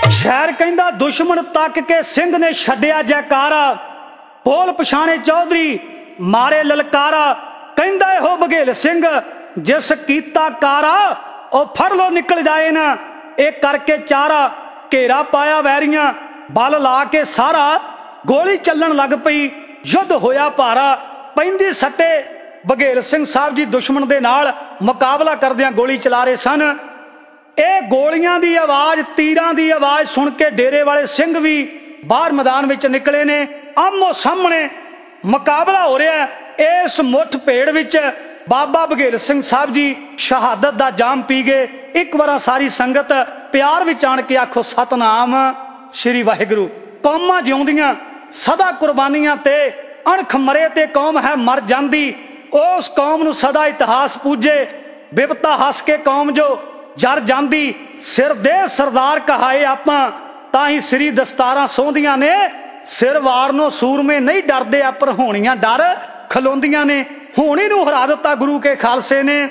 शहर कहंदा दुश्मन तक के सिंह ने छड्डिया जयकारा, बोल पछाणे चौधरी मारे ललकारा। कहंदा हो बघेल सिंह जिस कीता कारा, ओ फड़ लो निकल जाए ना ए करके चारा। घेरा पाया वैरियां बल ला के सारा, गोली चलन लग पई युद्ध होया भारा। पैंदी सट्टे बघेल सिंह साहब जी दुश्मन दे नाल मुकाबला करदियां गोली चला रहे सन। ਇਹ ਗੋਲੀਆਂ ਦੀ ਆਵਾਜ਼, ਤੀਰਾਂ ਦੀ ਆਵਾਜ਼ ਸੁਣ ਕੇ ਡੇਰੇ ਵਾਲੇ ਸਿੰਘ ਵੀ ਬਾਹਰ ਮੈਦਾਨ ਵਿੱਚ ਨਿਕਲੇ ਨੇ। ਆਮੋ ਸਾਹਮਣੇ ਮੁਕਾਬਲਾ ਹੋ ਰਿਹਾ। ਇਸ ਮੁੱਠ ਭੇੜ ਵਿੱਚ ਬਾਬਾ ਬਘੇਲ ਸਿੰਘ ਸਾਹਿਬ ਜੀ ਸ਼ਹਾਦਤ ਦਾ ਜਾਮ ਪੀ ਗਏ। ਇੱਕ ਵਾਰ ਸਾਰੀ ਸੰਗਤ ਪਿਆਰ ਵਿੱਚ ਆਣ ਕੇ ਆਖੋ ਸਤਨਾਮ ਸ਼੍ਰੀ ਵਾਹਿਗੁਰੂ। ਕੌਮਾਂ ਜਿਉਂਦੀਆਂ ਸਦਾ ਕੁਰਬਾਨੀਆਂ ਤੇ, ਅਣਖ ਮਰੇ ਤੇ ਕੌਮ ਹੈ ਮਰ ਜਾਂਦੀ। ਉਸ ਕੌਮ ਨੂੰ ਸਦਾ ਇਤਿਹਾਸ ਪੂਜੇ, ਬਿਪਤਾ ਹੱਸ ਕੇ ਕੌਮ ਜੋ जर जांदी। सिर दे सरदार कहाए आपां, ताही श्री दस्तारां सोंदियां ने। सिर वारनों सूरमे नहीं डरदे, अपर होणियां डर खलोंदियां ने। होणी नूं हरा दिता गुरु के खालसे ने।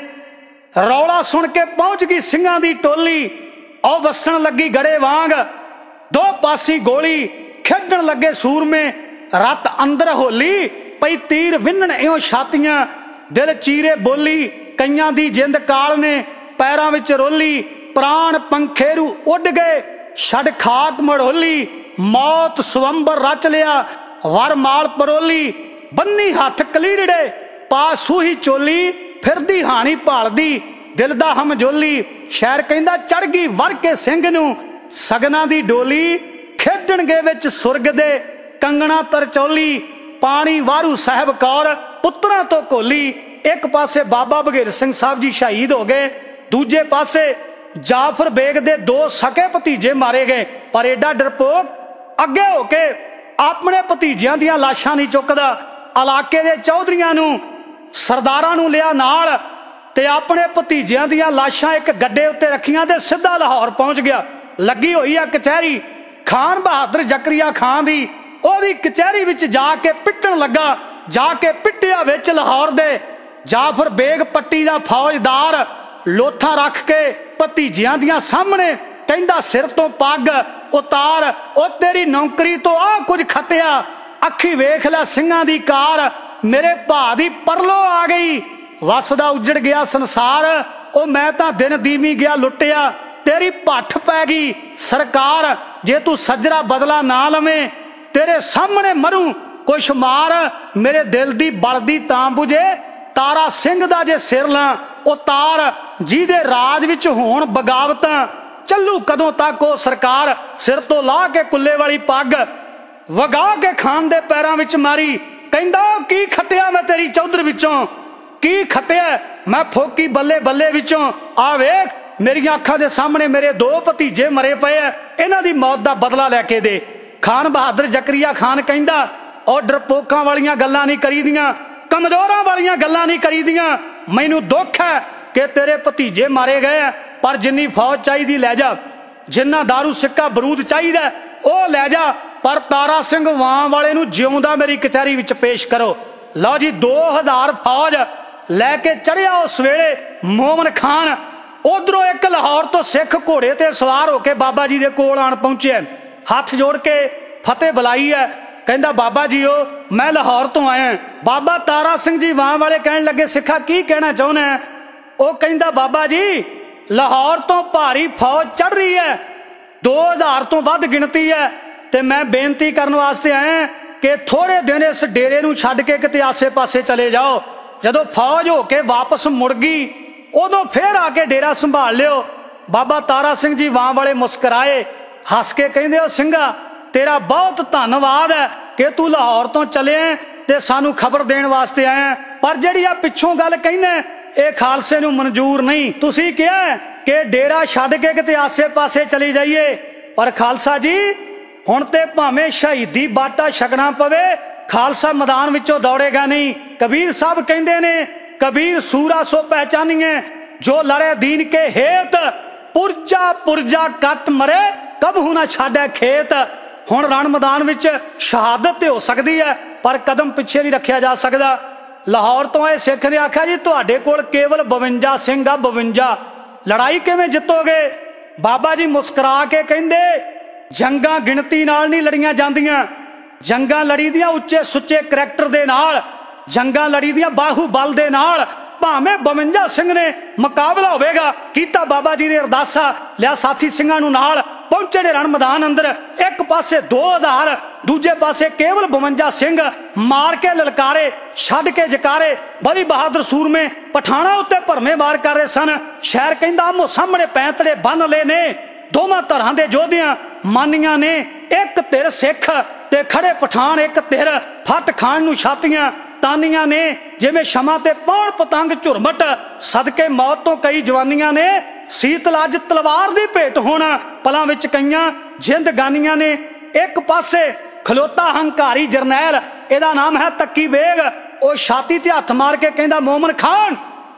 रौला सुन के पहुंच गई सिंघां दी टोली, औ वसन लगी गड़े वांग। दो पासी गोली खेडण लगे सूरमे, रत अंदर होली पई तीर विन्हण इउं छातियां। दिल चीरे बोली कईयां दी जिंद काल ने, पैरां विच रोली प्राण पंखेरू उड़ गए। छड़ खाक मड़ोली मौत स्वंबर रच लिया, वर माल परोली। बन्नी हथ कलीरड़े पा सूही चोली, फिरदी हानी भालदी दिल दा हम जोली। शहर कहंदा चढ़ गई वर के सिंह नूं सगना दी डोली। खेडण गए विच सुरग दे कंगना तरचौली, पानी वारू साहब कौर पुत्रां तो कोली। एक पासे बाबा बघेल सिंह साहब जी शहीद हो गए, दूजे पासे जाफर बेग दे दो सके भतीजे मारे गए। पर एडा डरपोक अगे होके अपने भतीजियां दियां लाशां नहीं चुकदा। इलाके दे चौधरियां नूं सरदारां नूं लिया नाल ते अपने भतीजियां दियां लाशां एक गड्डे उत्ते रखियां ते सीधा लाहौर पहुंच गया। लगी हुई आ कचहरी खान बहादुर जकरिया खान दी। ओदी कचहरी विच जाके पिटण लगा, जाके पिटिया विच लाहौर दे। जाफर बेग पट्टी दा फौजदार लोथा रख के भतीजियां दियां सामने कहंदा सिर तो पग उतार, ओ तेरी नौकरी तो आ कुछ खटिया। अखी वेख लै सिंघां दी कार, मेरे भा दी परलो आ गई। वसदा उजड़ गया संसार, ओ मैं तां दिन दीवी गया लुटिया। तेरी भट्ठ पै गई सरकार, जे तू सजरा बदला ना लवें तेरे सामने मरूं कुछ मार। मेरे दिल दी बलदी तां बुझे, तारा सिंह दा जे सिर लां उतार। जिहदे राज विच होण बगावतां, चलू कदों तक ओ सरकार। सिर तो ला के कुल्ले वाली पग वगा के खान दे पैरां विच मारी। कहंदा की खटिया मैं तेरी चौधर विचों, की खटिया मैं फोकी बल्ले बल्ले विचों। आ वेख मेरियां अखां दे सामने मेरे दो भतीजे मरे पे है, इन्हां दी मौत दा बदला लैके दे। खान बहादुर जकरिया खान कहंदा ओ डरपोकां वालियां गल्लां नहीं करीदियां, कमजोरां वालियां गल्लां नहीं करीदियां। मैनूं दुख है कि तेरे भतीजे मारे गए, पर जिन्नी फौज चाहिदी लै जा, जिन्ना दारू सिक्का बरूद चाहिदा ओ लै जा, पर तारा सिंह वां वाले नूं जिउंदा मेरी कचहरी विच पेश करो। लो जी 2000 फौज लैके चढ़िया उस वेले मोमन खान। उधरों एक लाहौर तो सिख घोड़े ते सवार होके बाबा जी दे कोल आण पहुंचे। हथ जोड़ के फतेह बुलाई है। कहंदा बाबा जी ओ मैं लाहौर तो आया। बाबा तारा सिंह जी वां वाले कहण लगे सिखा की कहना चाहुंदा है? ओ कहंदा बाबा जी लाहौर तो भारी फौज चढ़ रही है, 2000 तो वध गिणती है, ते मैं बेनती करन वास्ते आया कि थोड़े दिन इस डेरे नूं छड्ड के किते आसे पासे चले जाओ। जदों फौज होके वापस मुड़ गई उदों फिर आके डेरा संभाल लियो। बाबा तारा सिंह जी वां वाले मुस्कराए, हस के कहंदे ओ सिंघा तेरा बहुत धन्नवाद है कि तू लाहौर तो चले ते सानू खबर देण वास्ते आया, पर जिहड़ी आ पिछों गल कहने ये खालसे नूं मंजूर नहीं। तुसीं कहा कि डेरा छड्ड के किते आसे पासे चली जाइए, पर खालसा जी हुण ते भावें शहीदी बाटा छकना पवे, खालसा मैदान विचों दौड़ेगा नहीं। कबीर साहब कहंदे ने कबीर सूरा सो पहचानिए जो लड़े दीन के हेत, पुरजा पुरजा कट मरे कबहू ना छाड़े खेत। हुण रण मैदान विच शहादत ते हो सकती है, पर कदम पिछे नहीं रखा जा सकता। लाहौर तो आए सिख ने आख्या जी तुहाडे कोल केवल 52 सिंह आ, 52 लड़ाई किवें जितोगे? बाबा जी मुस्कुरा के कहंदे जंगां गिणती नाल नहीं लड़ियां जांदियां, जंगां लड़ी दियां उच्चे सुच्चे करैक्टर दे नाल, जंगां लड़ी दियां बाहूबल दे नाल। भावें 52 सिंह ने मुकाबला होवेगा, कीता बाबा जी ने अरदासा, लिया साथी सिंघां नूं नाल, पहुंचे ने रण मैदान अंदर। एक पासे 2000, दूजे पासे केवल 52 सिंह, मार के ललकारे, छड्ड के जकारे, बड़ी बहादुर सूरमे पठाणा उत्ते भरमे मार कर रहे सन। शहर कहंदा आमो सामने पैंतड़े बन ले ने, दोवां धरां दे योधियां मानियां ने, एक धिर सिख ते खड़े पठान, एक धिर फट खाण नूं छातियां तानियां ने, जिवें शमा ते पौण पतंग झुरमट, सदके मौत तो कई जवानियां ने, सीतल अज तलवार दी भेट होना, पलां विच कईयां जिंद गानियां ने। एक पासे खलोता हंकारी जरनैल, इहदा नाम है तक्की बेग, ओ छाती ते हथ मार के कहंदा मोमन खान।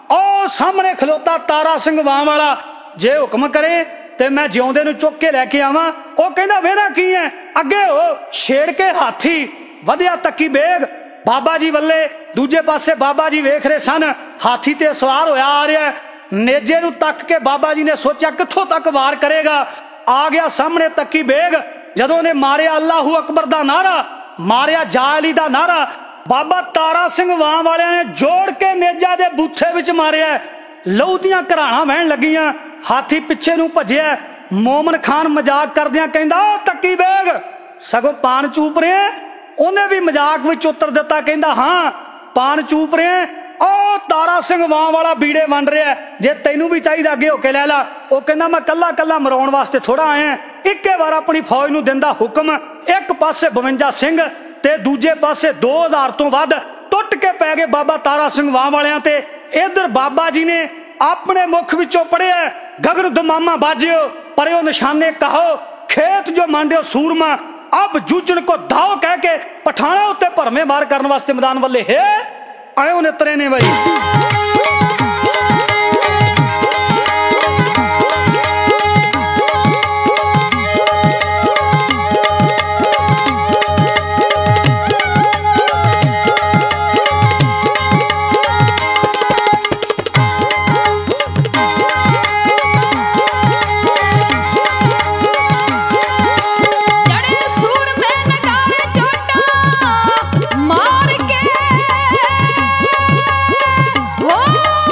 ओ सामने खलोता तारा सिंह वां वाला, जे हुक्म करे ते मैं जिउंदे नूं चुक के लैके आवां। ओ कहंदा वेरा की है, अगे हो छेड़ के हाथी वधिया तक्की बेग, बाबा जी वल्ले। दूजे पासे बाबा जी वेख रहे सन, हाथी ते सवार होया आ रहा है। नेजे नूं तक के बाबा जी ने सोचा कित्थों तक वार करेगा। आ गया सामने तक्की बेग, जदों ने मारिया अल्लाहू अकबर दा नारा, मारिया जा अली दा नारा, बाबा तारा सिंह वां वाले ने जोड़ के नेजा दे बूथे विच मारिया। लहू दियां घराणा वहन लगियां, हाथी पिछे नूं भजिया। मोमन खान मजाक करदियां कहंदा ओ तक्की बेग, सगों पान चूप रहे। उन्हें भी मजाक विच उतर दिता, कहंदा हाँ पान चूप रहे। ओ तारा सिंह वां वाला बीड़े वंड रहा, जे तैनू भी चाहिए अगे होके लै ला। ओ कहंदा मैं कल्ला कल्ला मराउण वास्ते थोड़ा आया। इक्के बार अपनी फौज नूं दिंदा हुक्म, एक पासे 52 सिंह ते दूजे पासे 2000 तो वध टुट के पै गए बाबा तारा सिंह वां वालियां ते। इधर बाबा जी ने अपने मुख विचों पढ़िया गगन दमामा बाजियो, परयो निशाने कहो, खेत जो मांडियो सूरमा, अब जूझण को दाव कह के पठाणा उत्ते भरमे मार करने वास्ते मैदान वाले है आए उन्हें तरे ने भाई। Oh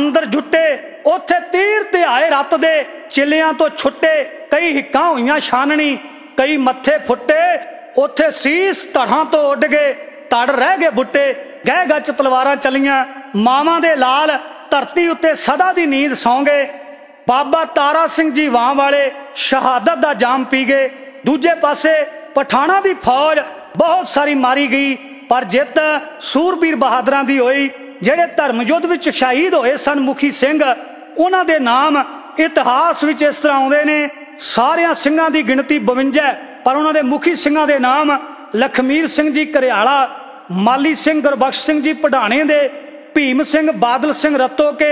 अंदर जुटे उथे तीर ते आए रत दे चिलियां तो छुट्टे कई हिक्कां होईयां छाननी कई मत्थे फुट्टे उथे सीस धड़ां तो उड गए तड़ रह गए बुट्टे गह गच तलवारां चलियां मावां दे लाल धरती उत्ते सदा दी नींद सौ गए बाबा तारा सिंह जी वां वाले शहादत दा जाम पी गए दूजे पासे पठाणा दी फौज बहुत सारी मारी गई पर जित सूरबीर बहादुरां दी होई ਜਿਹੜੇ धर्म युद्ध विच शहीद होए सन मुखी सिंह उन्हां दे नाम इतिहास विच इस तरह आउंदे ने सारियां सिंघां दी गिणती 52 पर उन्हां दे मुखी सिंघां दे नाम लखमीर सिंह जी घरियाला माली सिंह गुरबख्श सिंह जी पढ़ाणे दे भीम सिंह बादल सिंह रत्तो के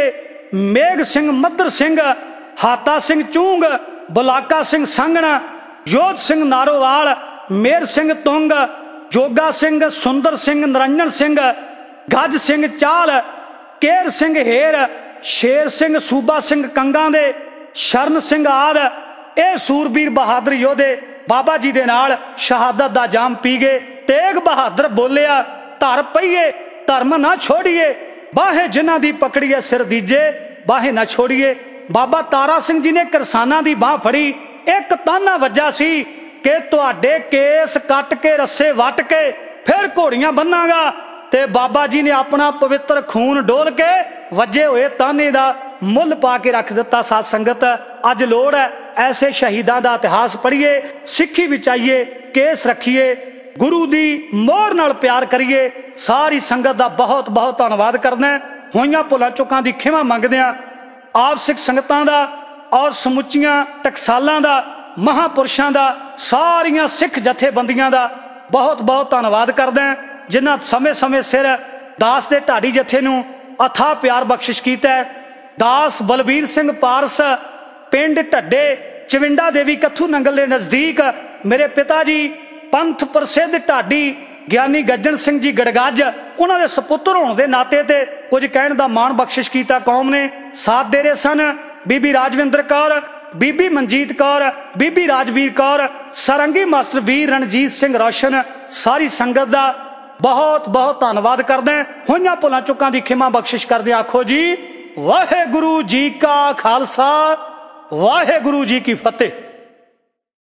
मेघ सिंह मद्दर सिंह हाता सिंह चूंग बुलाका सिंह संगण योध सिंह नारोवाल मेर सिंह तुंग जोगा सिंह सुंदर सिंह निरंजन सिंह गज सिंह चाल केर सिंह हेर शेर सिंह सूबा सिंह कंगा दे शरण सिंह आद ए सूरबीर बहादुर योधे बाबा जी दे नाल शहादत दा जाम पी गए तेग बहादुर बोलिया धर पईए धर्म ना छोड़िए बाहे जिन्हां दी पकड़िए सिर दीजे बाहे ना छोड़िए बाबा तारा सिंह जी ने करसानां दी बाह फड़ी एक ताना वज्जा सी कि तुहाडे केस कट के रस्से वट के फिर घोड़ियां बन्नांगा ते बाबा जी ने अपना पवित्र खून डोल के वजे हुए ताने दा मुल पा के रख दिता। साध संगत अज लोड़ है ऐसे शहीदां दा इतिहास पढ़िए सिक्खी विच आइए केस रखिए गुरु दी मोहर नाल प्यार करिए। सारी संगत दा बहुत बहुत धन्नवाद करना होइयां भुलां चुकां दी खिमा मंगदे आं आप सिख संगतां दा और समुचियां टकसालां दा महापुरुषां दा सारियां सिख जथेबंदियां दा बहुत बहुत धन्नवाद करदा जिन्हां समय समय सिर दास दे ढाडी जथे नूं अथाह प्यार बख्शिश कीता है। दास बलबीर सिंह पारस पिंड ढड्डे चविंडा देवी कथू नंगल के नजदीक मेरे पिता जी पंथ प्रसिद्ध ढाडी ज्ञानी गज्जन सिंह जी गड़गज उन्होंने सपुत्र होने के नाते ते कुछ कहण दा मान बख्शिश किया। कौम ने साथ दे रहे सन बीबी राजविंदर कौर बीबी मनजीत कौर बीबी राजवीर कौर सारंगी मास्टर वीर रणजीत सिंह रोशन सारी संगत दा बहुत बहुत धन्नवाद करदे होइयां भुलां चुकां दी खिमा बख्शिश करदे आखो जी वाहेगुरु जी का खालसा वाहेगुरु जी की फतेह।